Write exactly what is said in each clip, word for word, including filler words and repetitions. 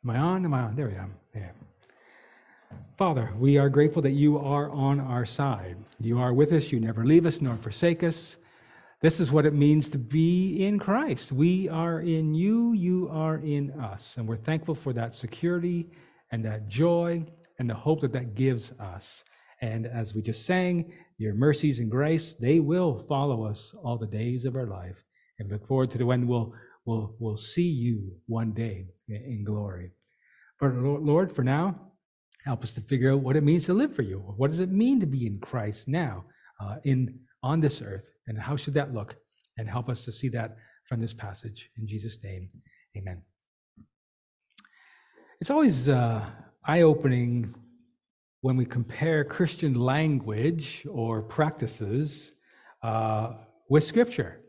Am I on? Am I on? There we are. Yeah. Father, we are grateful that you are on our side. You are with us. You never leave us nor forsake us. This is what it means to be in Christ. We are in you. You are in us. And we're thankful for that security and that joy and the hope that that gives us. And as we just sang, your mercies and grace, they will follow us all the days of our life. And look forward to the when we'll, we'll, we'll see you one day in glory. But Lord, for now, help us to figure out what it means to live for you. What does it mean to be in Christ now, uh, in on this earth? And how should that look? And help us to see that from this passage. In Jesus' name, amen. It's always uh, eye-opening when we compare Christian language or practices uh, with Scripture.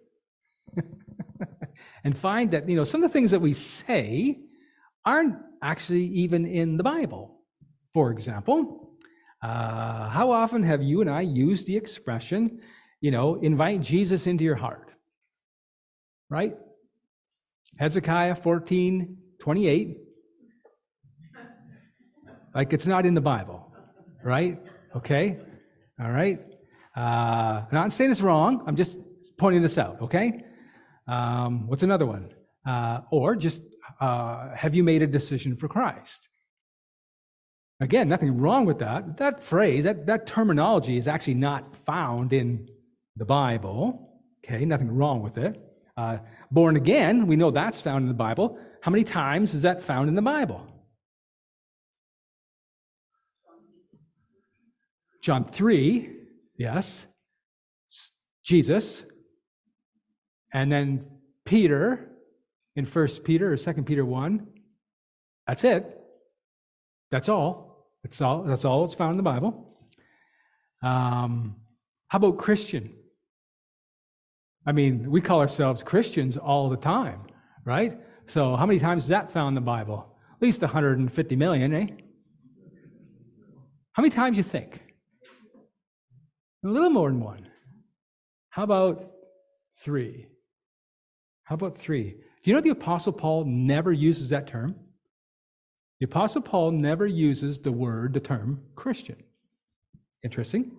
And find that, you know, some of the things that we say aren't actually even in the Bible. For example, uh, how often have you and I used the expression, you know, invite Jesus into your heart, right? Hezekiah fourteen twenty-eight. Like it's not in the Bible, right? Okay, all right. Uh, I'm not saying it's wrong. I'm just pointing this out, okay? Um, what's another one? Uh, or just, uh, have you made a decision for Christ? Again, nothing wrong with that. That phrase, that, that terminology is actually not found in the Bible. Okay, nothing wrong with it. Uh, born again, we know that's found in the Bible. How many times is that found in the Bible? John three, yes. Jesus. And then Peter in First Peter or Second Peter one. That's it. That's all. That's all. That's all that's found in the Bible. Um, how about Christian? I mean, we call ourselves Christians all the time, right? So how many times is that found in the Bible? At least one hundred fifty million, eh? How many times you think? A little more than one. How about three? How about three? Do you know the Apostle Paul never uses that term? The Apostle Paul never uses the word, the term Christian. Interesting.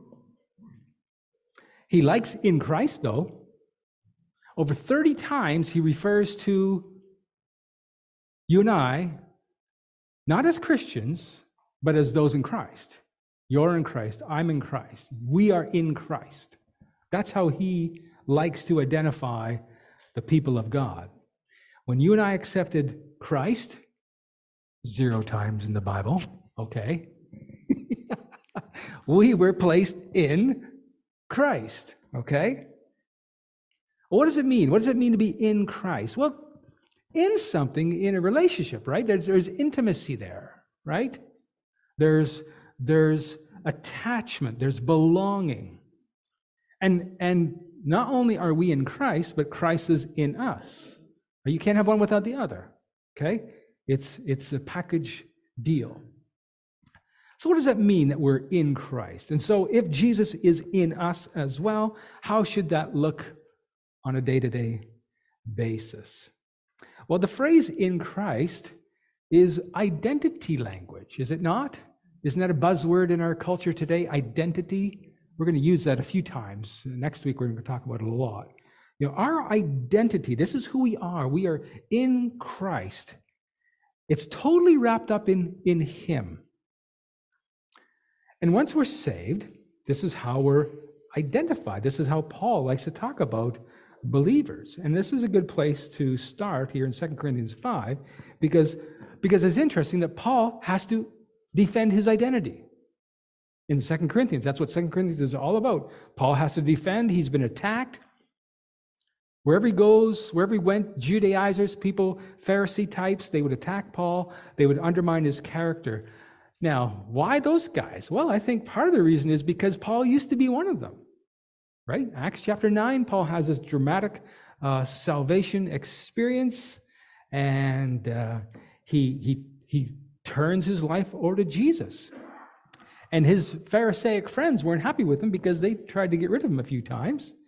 He likes in Christ, though. Over thirty times he refers to you and I, not as Christians, but as those in Christ. You're in Christ, I'm in Christ. We are in Christ. That's how he likes to identify the people of God. When you and I accepted Christ, zero times in the Bible, okay, we were placed in Christ, okay? What does it mean? What does it mean to be in Christ? Well, in something, in a relationship, right? There's, there's intimacy there, right? There's, there's attachment, there's belonging. And, and not only are we in Christ, but Christ is in us. You can't have one without the other, okay? It's, it's a package deal. So what does that mean that we're in Christ? And so if Jesus is in us as well, how should that look on a day-to-day basis? Well, the phrase in Christ is identity language, is it not? Isn't that a buzzword in our culture today, identity? We're going to use that a few times. Next week, we're going to talk about it a lot. You know, our identity, this is who we are. We are in Christ. It's totally wrapped up in, in Him. And once we're saved, this is how we're identified. This is how Paul likes to talk about believers. And this is a good place to start here in Second Corinthians five, because, because it's interesting that Paul has to defend his identity. In Second Corinthians, that's what Second Corinthians is all about. Paul has to defend. He's been attacked. Wherever he goes, wherever he went, Judaizers, people, Pharisee types, they would attack Paul. They would undermine his character. Now, why those guys? Well, I think part of the reason is because Paul used to be one of them, right? Acts chapter nine, Paul has this dramatic uh, salvation experience, and uh, he, he, he turns his life over to Jesus. And his Pharisaic friends weren't happy with him because they tried to get rid of him a few times.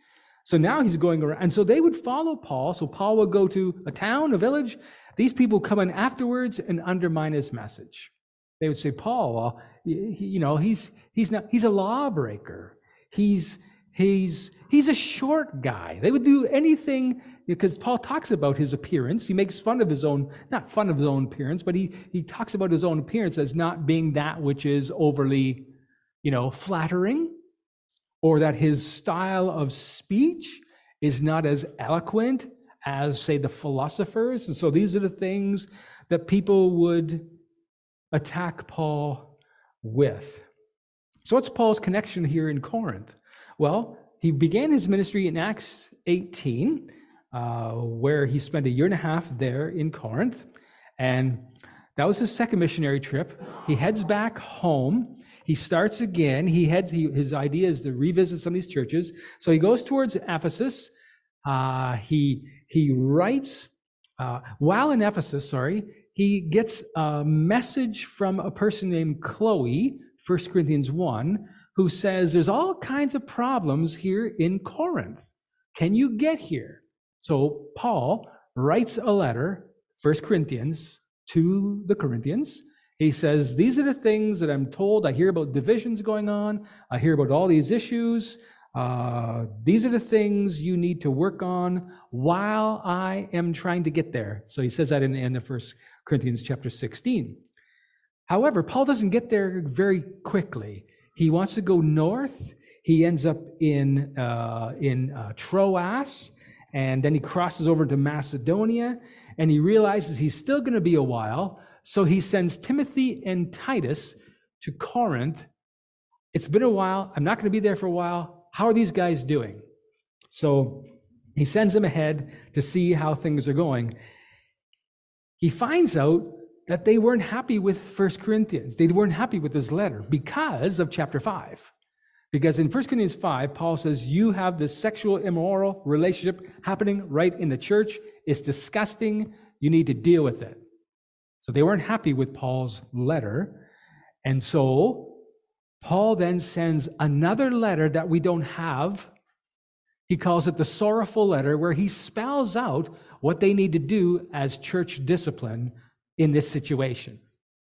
So now he's going around. And so they would follow Paul. So Paul would go to a town, a village. These people come in afterwards and undermine his message. They would say, Paul, well, he, you know, he's he's not he's a lawbreaker. He's he's he's a short guy. They would do anything because Paul talks about his appearance. He makes fun of his own, not fun of his own appearance, but he he talks about his own appearance as not being that which is overly, you know, flattering, or that his style of speech is not as eloquent as, say, the philosophers. And so these are the things that people would attack Paul with. So what's Paul's connection here in Corinth? Well, he began his ministry in Acts eighteen, uh, where he spent a year and a half there in Corinth. And that was his second missionary trip. He heads back home. He starts again. He heads. He, his idea is to revisit some of these churches. So he goes towards Ephesus. Uh, he he writes uh, while in Ephesus. Sorry, he gets a message from a person named Chloe, First Corinthians one, who says there's all kinds of problems here in Corinth. Can you get here? So Paul writes a letter, First Corinthians, to the Corinthians. He says, these are the things that I'm told. I hear about divisions going on. I hear about all these issues. Uh, these are the things you need to work on while I am trying to get there. So he says that in, in the First Corinthians chapter sixteen. However, Paul doesn't get there very quickly. He wants to go north. He ends up in, uh, in uh, Troas, and then he crosses over to Macedonia, and he realizes he's still going to be a while. So he sends Timothy and Titus to Corinth. It's been a while. I'm not going to be there for a while. How are these guys doing? So he sends them ahead to see how things are going. He finds out that they weren't happy with First Corinthians. They weren't happy with this letter because of chapter five. Because in First Corinthians five, Paul says, you have this sexual immoral relationship happening right in the church. It's disgusting. You need to deal with it. So they weren't happy with Paul's letter. And so Paul then sends another letter that we don't have. He calls it the sorrowful letter, where he spells out what they need to do as church discipline in this situation.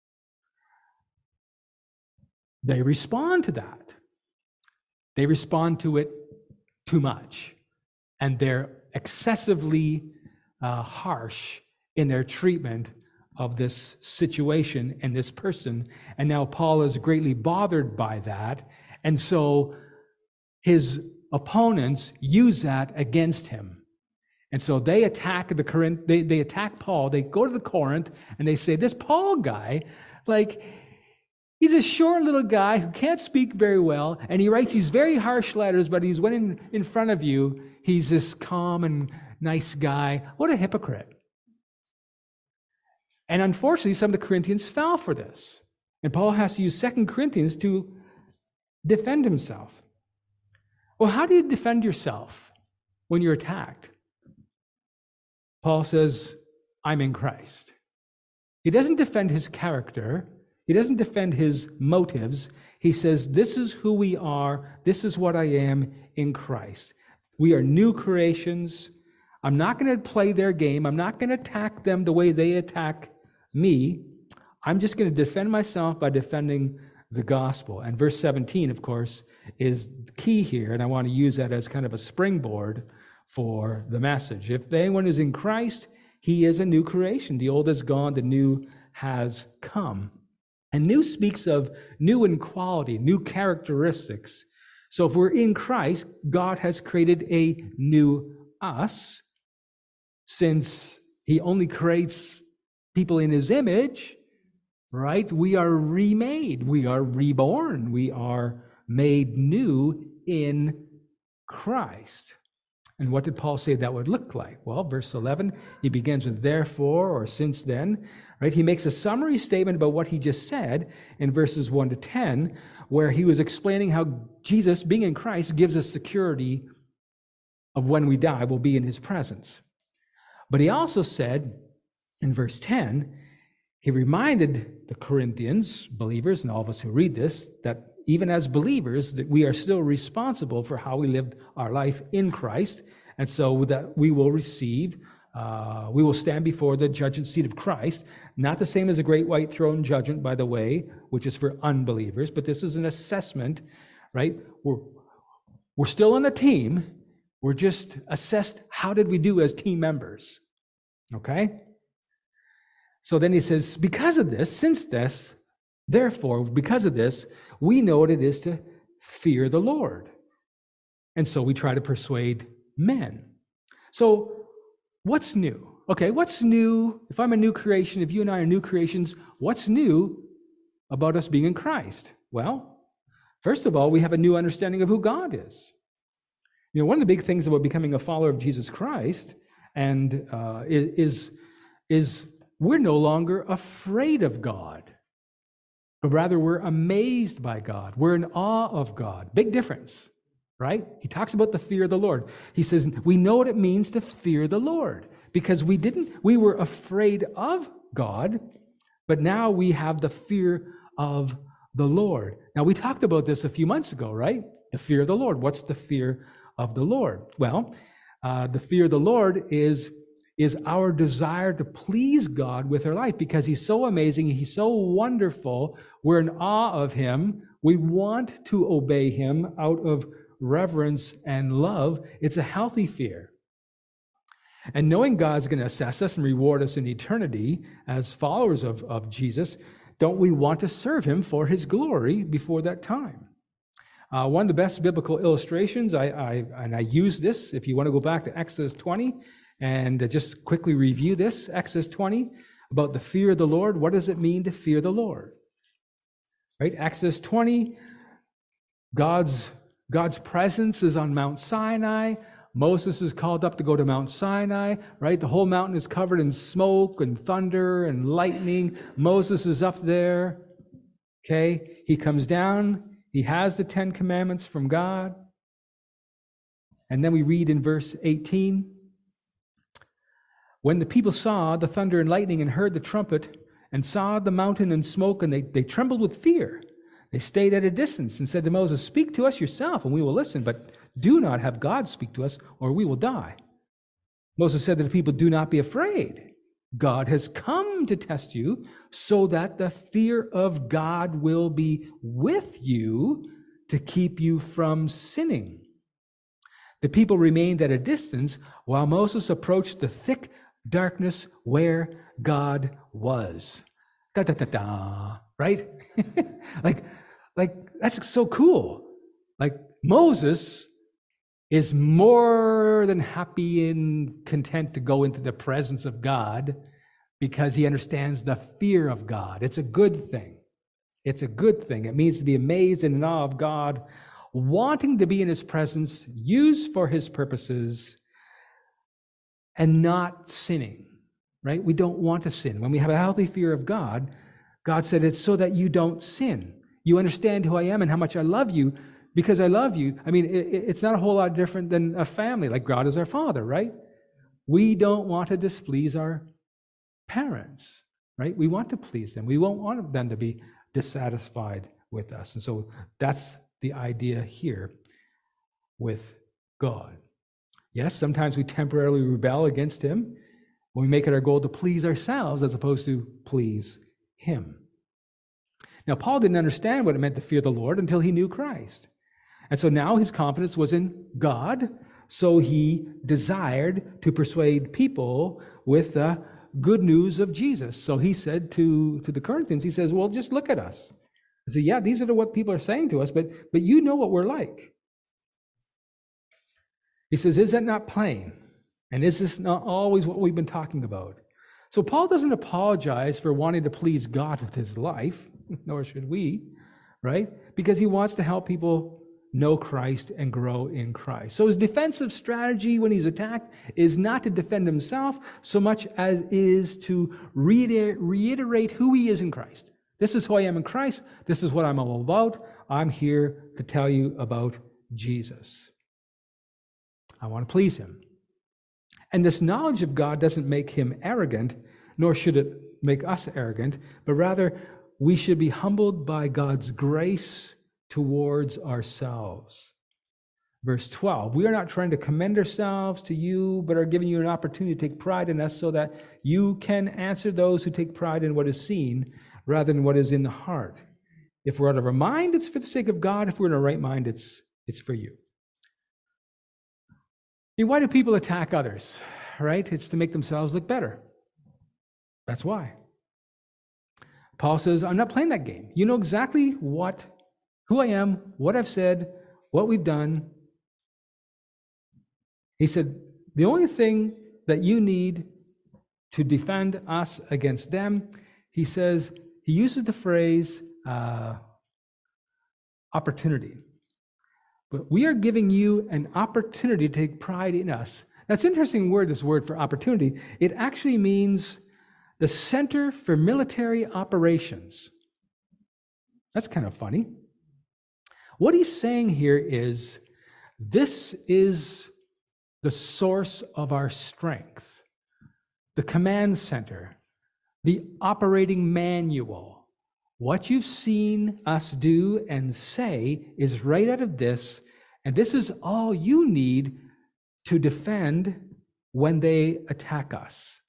They respond to that. They respond to it too much. And they're excessively uh, harsh in their treatment of this situation and this person. And now Paul is greatly bothered by that. And so his opponents use that against him. And so they attack the Corinth, they, they attack Paul. They go to the Corinth and they say, this Paul guy, like, he's a short little guy who can't speak very well, and he writes these very harsh letters, but he's when in, in front of you, he's this calm and nice guy. What a hypocrite. And unfortunately, some of the Corinthians fell for this. And Paul has to use Second Corinthians to defend himself. Well, how do you defend yourself when you're attacked? Paul says, I'm in Christ. He doesn't defend his character. He doesn't defend his motives. He says, this is who we are. This is what I am in Christ. We are new creations. I'm not going to play their game. I'm not going to attack them the way they attack me. I'm just going to defend myself by defending the gospel. And verse seventeen, of course, is key here, and I want to use that as kind of a springboard for the message. If anyone is in Christ, he is a new creation. The old is gone, the new has come. And new speaks of new in quality, new characteristics. So if we're in Christ, God has created a new us. Since he only creates people in his image, right? We are remade. We are reborn. We are made new in Christ. And what did Paul say that would look like? Well, verse eleven, he begins with therefore or since then, right? He makes a summary statement about what he just said in verses one to ten, where he was explaining how Jesus, being in Christ, gives us security of when we die, we'll be in his presence. But he also said in verse ten, he reminded the Corinthians, believers, and all of us who read this, that even as believers, that we are still responsible for how we lived our life in Christ, and so that we will receive, uh, we will stand before the judgment seat of Christ, not the same as a great white throne judgment, by the way, which is for unbelievers, but this is an assessment, right? We're, we're still on the team. We're just assessed, how did we do as team members? Okay? So then he says, because of this, since this, therefore, because of this, we know what it is to fear the Lord. And so we try to persuade men. So what's new? Okay, what's new? If I'm a new creation, if you and I are new creations, what's new about us being in Christ? Well, first of all, we have a new understanding of who God is. You know, one of the big things about becoming a follower of Jesus Christ and uh, is, is we're no longer afraid of God, but rather we're amazed by God. We're in awe of God. Big difference, right? He talks about the fear of the Lord. He says, we know what it means to fear the Lord because we didn't, we were afraid of God, but now we have the fear of the Lord. Now, we talked about this a few months ago, right? The fear of the Lord. What's the fear of the Lord? Well, uh, the fear of the Lord is, is our desire to please God with our life because he's so amazing, he's so wonderful, we're in awe of him, we want to obey him out of reverence and love. It's a healthy fear. And knowing God's going to assess us and reward us in eternity as followers of, of Jesus, don't we want to serve him for his glory before that time? Uh, one of the best biblical illustrations, I, I and I use this, if you want to go back to Exodus twenty and uh, just quickly review this, Exodus twenty, about the fear of the Lord. What does it mean to fear the Lord? Right? Exodus twenty, God's, God's presence is on Mount Sinai. Moses is called up to go to Mount Sinai, right? The whole mountain is covered in smoke and thunder and lightning. Moses is up there, okay? He comes down. He has the Ten Commandments from God. And then we read in verse eighteen, when the people saw the thunder and lightning and heard the trumpet and saw the mountain and smoke, and they, they trembled with fear. They stayed at a distance and said to Moses, speak to us yourself and we will listen, but do not have God speak to us or we will die. Moses said to the people, do not be afraid. God has come to test you so that the fear of God will be with you to keep you from sinning. The people remained at a distance while Moses approached the thick darkness where God was. Da da da da, right? like, like that's so cool. Like Moses is more than happy and content to go into the presence of God because he understands the fear of God. It's a good thing. It's a good thing. It means to be amazed and in awe of God, wanting to be in his presence, used for his purposes, and not sinning, right? We don't want to sin. When we have a healthy fear of God, God said it's so that you don't sin. You understand who I am and how much I love you. Because I love you, I mean, it, it's not a whole lot different than a family, like God is our Father, right? We don't want to displease our parents, right? We want to please them. We won't want them to be dissatisfied with us. And so that's the idea here with God. Yes, sometimes we temporarily rebel against him when we make it our goal to please ourselves as opposed to please him. Now, Paul didn't understand what it meant to fear the Lord until he knew Christ. And so now his confidence was in God, so he desired to persuade people with the good news of Jesus. So he said to, to the Corinthians, he says, well, just look at us. I said, yeah, these are what people are saying to us, but, but you know what we're like. He says, is that not plain? And is this not always what we've been talking about? So Paul doesn't apologize for wanting to please God with his life, nor should we, right? Because he wants to help people know Christ and grow in Christ. So his defensive strategy when he's attacked is not to defend himself so much as is to reiterate who he is in Christ. This is who I am in Christ. This is what I'm all about. I'm here to tell you about Jesus. I want to please him. And this knowledge of God doesn't make him arrogant, nor should it make us arrogant, but rather we should be humbled by God's grace towards ourselves. Verse twelve, we are not trying to commend ourselves to you, but are giving you an opportunity to take pride in us so that you can answer those who take pride in what is seen rather than what is in the heart. If we're out of our mind, it's for the sake of God. If we're in our right mind, it's, it's for you. And why do people attack others, right? It's to make themselves look better. That's why. Paul says, I'm not playing that game. You know exactly what, who I am, what I've said, what we've done. He said, the only thing that you need to defend us against them, he says, he uses the phrase uh, opportunity. But we are giving you an opportunity to take pride in us. That's an interesting word, this word for opportunity. It actually means the Center for Military Operations. That's kind of funny. What he's saying here is, this is the source of our strength, the command center, the operating manual. What you've seen us do and say is right out of this, and this is all you need to defend when they attack us.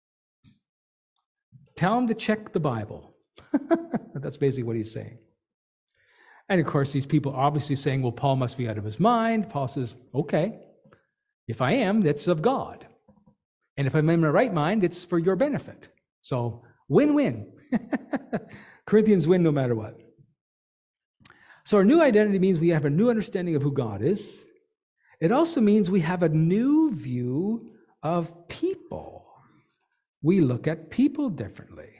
Tell them to check the Bible. That's basically what he's saying. And of course, these people are obviously saying, well, Paul must be out of his mind. Paul says, okay, if I am, that's of God. And if I'm in my right mind, it's for your benefit. So win-win. Corinthians win no matter what. So our new identity means we have a new understanding of who God is. It also means we have a new view of people. We look at people differently.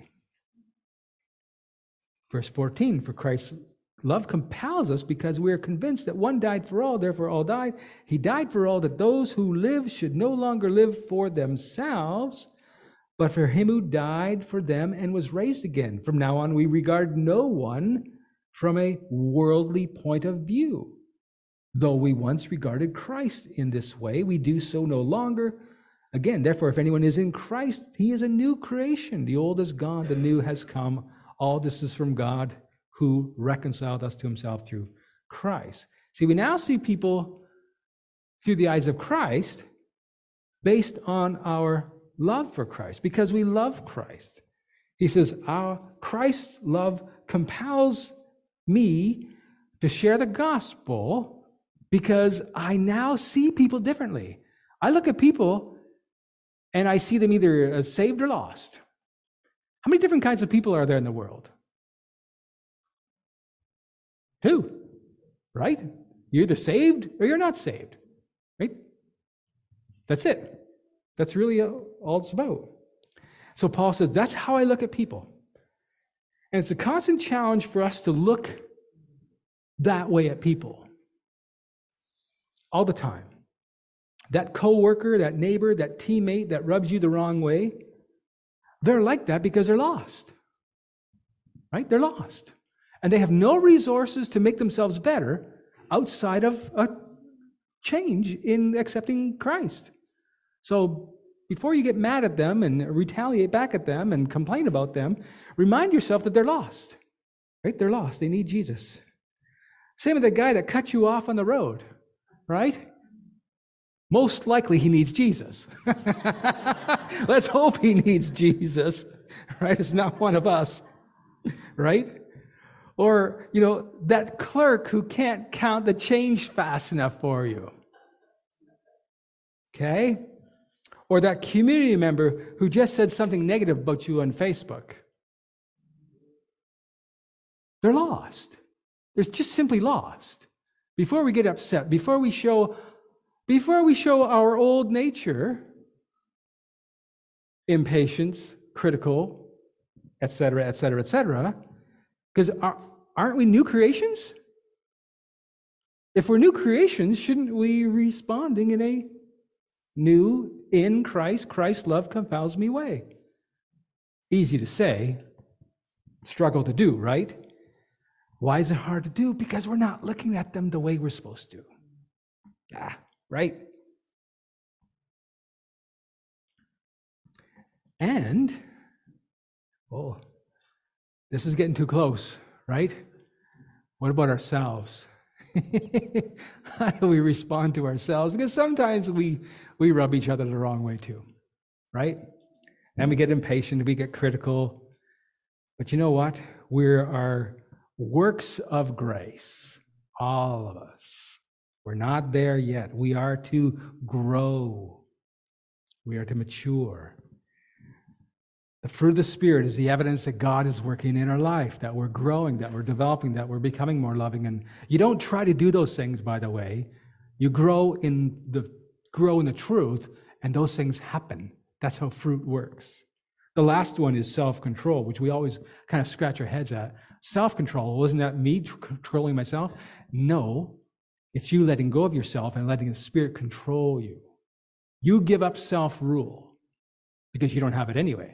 Verse fourteen, for Christ's love compels us because we are convinced that one died for all, therefore all died. He died for all, that those who live should no longer live for themselves, but for him who died for them and was raised again. From now on, we regard no one from a worldly point of view. Though we once regarded Christ in this way, we do so no longer. Again, therefore, if anyone is in Christ, he is a new creation. The old is gone, the new has come. All this is from God, who reconciled us to himself through Christ. See, we now see people through the eyes of Christ based on our love for Christ, because we love Christ. He says, our Christ's love compels me to share the gospel because I now see people differently. I look at people and I see them either saved or lost. How many different kinds of people are there in the world? Two, right? You're either saved or you're not saved, right? That's it. That's really all it's about. So Paul says, that's how I look at people. And it's a constant challenge for us to look that way at people all the time. That coworker, that neighbor, that teammate that rubs you the wrong way, they're like that because they're lost, right? They're lost. And they have no resources to make themselves better outside of a change in accepting Christ. So before you get mad at them and retaliate back at them and complain about them, remind yourself that they're lost, right? They're lost. They need Jesus. Same with the guy that cut you off on the road, right? Most likely he needs Jesus. Let's hope he needs Jesus, right? It's not one of us, right? Or, you know, that clerk who can't count the change fast enough for you. Okay? Or that community member who just said something negative about you on Facebook. They're lost. They're just simply lost. Before we get upset, before we show, before we show our old nature, impatience, critical, et cetera, et cetera, et cetera, because aren't we new creations? If we're new creations, shouldn't we be responding in a new, in Christ, Christ's love compels me way? Easy to say, struggle to do, right? Why is it hard to do? Because we're not looking at them the way we're supposed to. Ah, right? And, oh, this is getting too close, right? What about ourselves? How do we respond to ourselves? Because sometimes we, we rub each other the wrong way too, right? And we get impatient, we get critical. But you know what? We are works of grace, all of us. We're not there yet. We are to grow. We are to mature. The fruit of the Spirit is the evidence that God is working in our life, that we're growing, that we're developing, that we're becoming more loving. And you don't try to do those things, by the way. You grow in the grow in the truth, and those things happen. That's how fruit works. The last one is self-control, which we always kind of scratch our heads at. Self-control, wasn't that me controlling myself? No, it's you letting go of yourself and letting the Spirit control you. You give up self-rule because you don't have it anyway.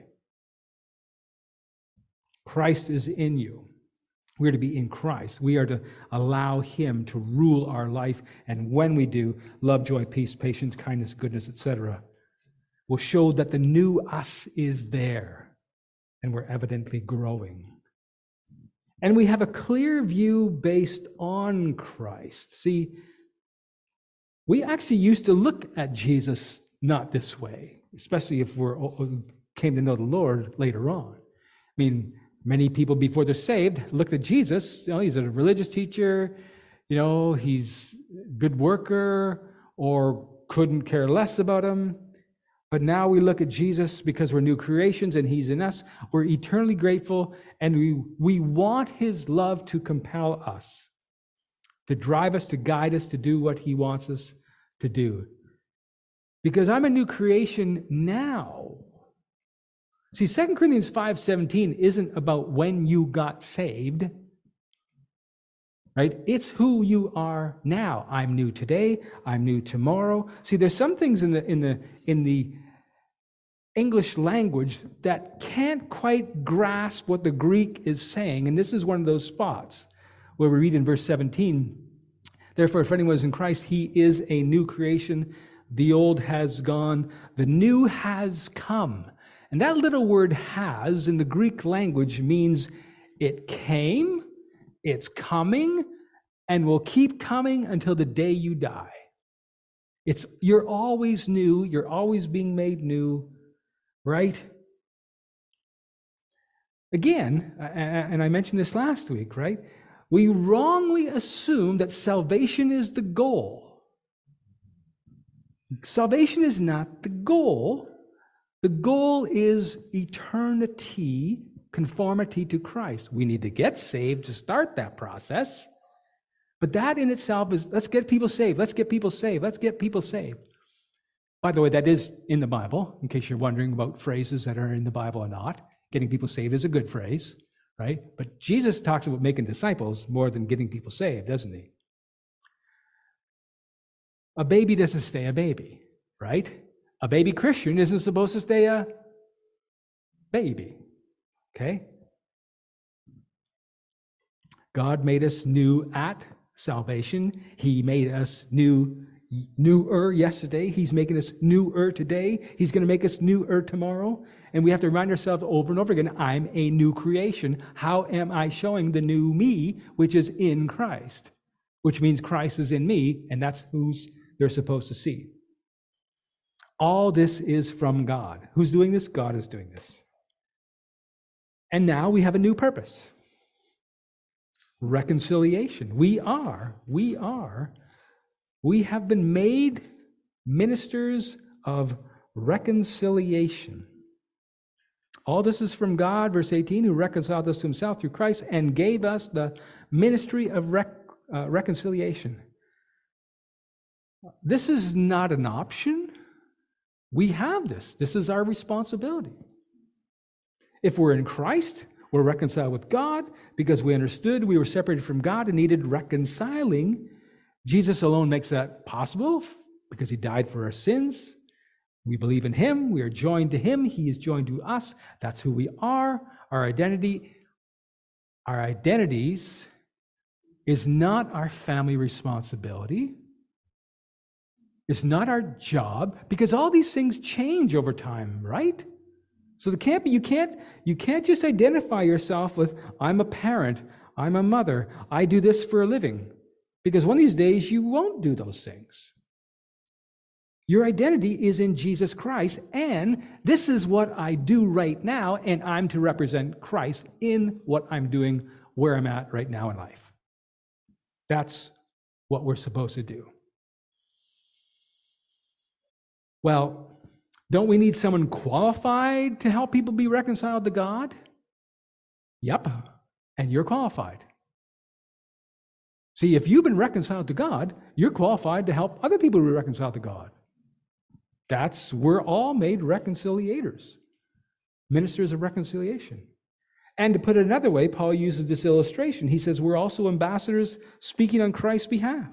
Christ is in you. We are to be in Christ. We are to allow Him to rule our life. And when we do, love, joy, peace, patience, kindness, goodness, et cetera, will show that the new us is there. And we're evidently growing. And we have a clear view based on Christ. See, we actually used to look at Jesus not this way, especially if we came to know the Lord later on. I mean, many people before they're saved looked at Jesus, you know, he's a religious teacher, you know, he's a good worker, or couldn't care less about him. But now we look at Jesus because we're new creations and he's in us. We're eternally grateful, and we, we want his love to compel us, to drive us, to guide us, to do what he wants us to do. Because I'm a new creation now. See, Second Corinthians five seventeen isn't about when you got saved, right? It's who you are now. I'm new today. I'm new tomorrow. See, there's some things in the in the in the English language that can't quite grasp what the Greek is saying, and this is one of those spots where we read in verse seventeen, therefore, if anyone is in Christ, he is a new creation. The old has gone, the new has come. And that little word has in the Greek language means it came, it's coming, and will keep coming until the day you die. It's you're always new, you're always being made new, right? Again, and I mentioned this last week, right? We wrongly assume that salvation is the goal. Salvation is not the goal. The goal is eternity, conformity to Christ. We need to get saved to start that process. But that in itself is, let's get people saved. Let's get people saved. Let's get people saved. By the way, that is in the Bible, in case you're wondering about phrases that are in the Bible or not. Getting people saved is a good phrase, right? But Jesus talks about making disciples more than getting people saved, doesn't he? A baby doesn't stay a baby, right? A baby Christian isn't supposed to stay a baby, okay? God made us new at salvation. He made us new, newer yesterday. He's making us newer today. He's going to make us newer tomorrow. And we have to remind ourselves over and over again, I'm a new creation. How am I showing the new me, which is in Christ? Which means Christ is in me, and that's who's they're supposed to see. All this is from God. Who's doing this? God is doing this. And now we have a new purpose. Reconciliation. We are, we are, we have been made ministers of reconciliation. All this is from God, verse eighteen, who reconciled us to himself through Christ and gave us the ministry of rec- uh, reconciliation. This is not an option. We have this. This is our responsibility. If we're in Christ, we're reconciled with God because we understood we were separated from God and needed reconciling. Jesus alone makes that possible because he died for our sins. We believe in him. We are joined to him. He is joined to us. That's who we are. Our identity, our identities is not our family responsibility. It's not our job, because all these things change over time, right? So there can't be, you can't, you can't just identify yourself with, I'm a parent, I'm a mother. I do this for a living. Because one of these days, you won't do those things. Your identity is in Jesus Christ, and this is what I do right now, and I'm to represent Christ in what I'm doing, where I'm at right now in life. That's what we're supposed to do. Well, don't we need someone qualified to help people be reconciled to God? Yep, and you're qualified. See, if you've been reconciled to God, you're qualified to help other people be reconciled to God. That's, we're all made reconciliators, ministers of reconciliation. And to put it another way, Paul uses this illustration. He says we're also ambassadors speaking on Christ's behalf.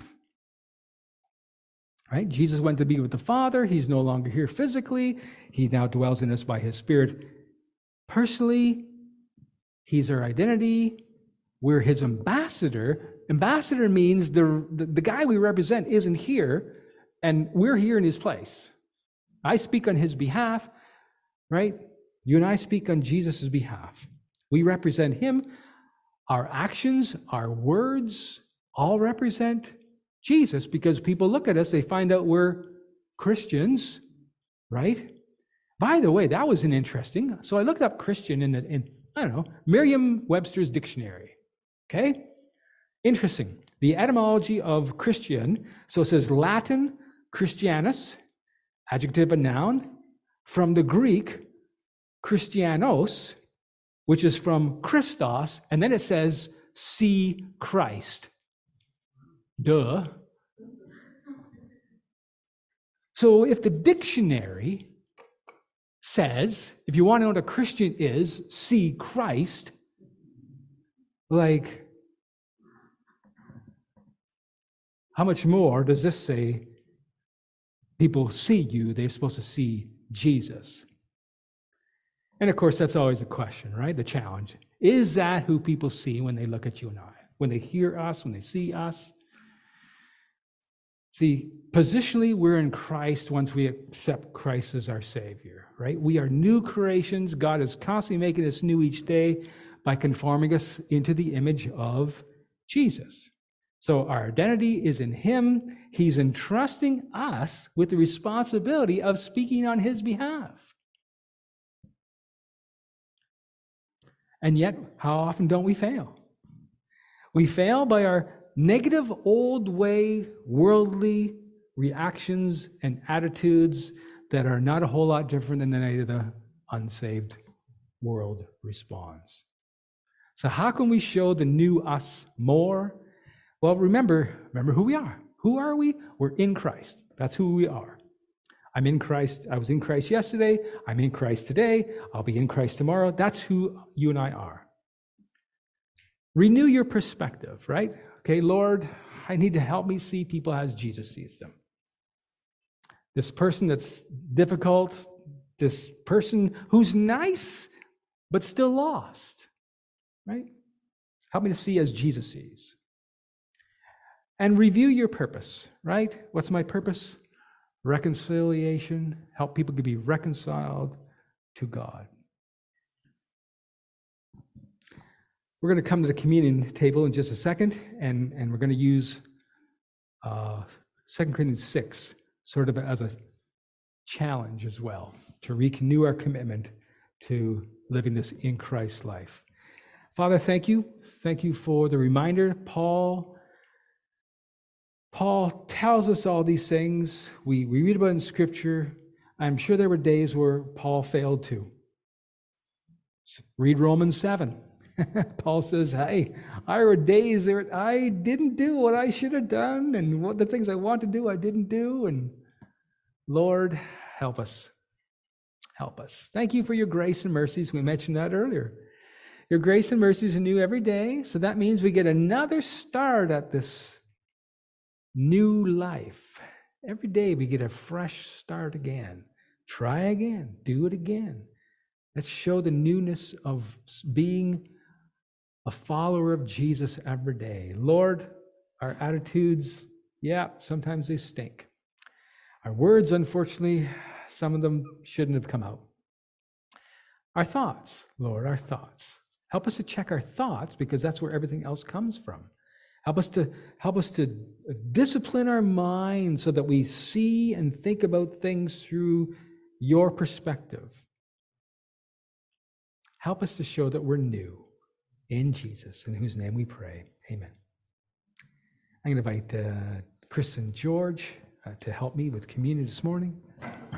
Right? Jesus went to be with the Father. He's no longer here physically. He now dwells in us by his Spirit. Personally, he's our identity. We're his ambassador. Ambassador means the, the, the guy we represent isn't here, and we're here in his place. I speak on his behalf, right? You and I speak on Jesus' behalf. We represent him. Our actions, our words, all represent Jesus, because people look at us, they find out we're Christians, right? By the way, that was an interesting. So I looked up Christian in, the, in I don't know, Merriam-Webster's dictionary, okay? Interesting. The etymology of Christian, so it says Latin Christianus, adjective and noun, from the Greek Christianos, which is from Christos, and then it says see Christ. Duh. So if the dictionary says, if you want to know what a Christian is, see Christ, like, how much more does this say people see you, they're supposed to see Jesus? And of course, that's always a question, right? The challenge. Is that who people see when they look at you and I? When they hear us, when they see us? See, positionally, we're in Christ once we accept Christ as our Savior, right? We are new creations. God is constantly making us new each day by conforming us into the image of Jesus. So our identity is in him. He's entrusting us with the responsibility of speaking on his behalf. And yet, how often don't we fail? We fail by our negative, old way, worldly reactions and attitudes that are not a whole lot different than the way the unsaved world responds. So how can we show the new us more? Well, remember, remember who we are. Who are we? We're in Christ. That's who we are. I'm in Christ. I was in Christ yesterday. I'm in Christ today. I'll be in Christ tomorrow. That's who you and I are. Renew your perspective, right? Okay, Lord, I need to help me see people as Jesus sees them. This person that's difficult, this person who's nice, but still lost, right? Help me to see as Jesus sees. And review your purpose, right? What's my purpose? Reconciliation. Help people to be reconciled to God. We're going to come to the communion table in just a second, and, and we're going to use uh, Second Corinthians six sort of as a challenge as well, to renew our commitment to living this in Christ life. Father, thank you. Thank you for the reminder. Paul Paul tells us all these things. We, we read about it in Scripture. I'm sure there were days where Paul failed too. Read Romans seven. Paul says, hey, I were days there I didn't do what I should have done, and what the things I want to do I didn't do, and Lord, help us. Help us. Thank you for your grace and mercies. We mentioned that earlier. Your grace and mercies are new every day, so that means we get another start at this new life. Every day we get a fresh start again. Try again. Do it again. Let's show the newness of being a follower of Jesus every day. Lord, our attitudes, yeah, sometimes they stink. Our words, unfortunately, some of them shouldn't have come out. Our thoughts, Lord, our thoughts. Help us to check our thoughts, because that's where everything else comes from. Help us to help us to discipline our mind so that we see and think about things through your perspective. Help us to show that we're new in Jesus, in whose name we pray. Amen. I'm going to invite uh, Chris and George uh, to help me with communion this morning.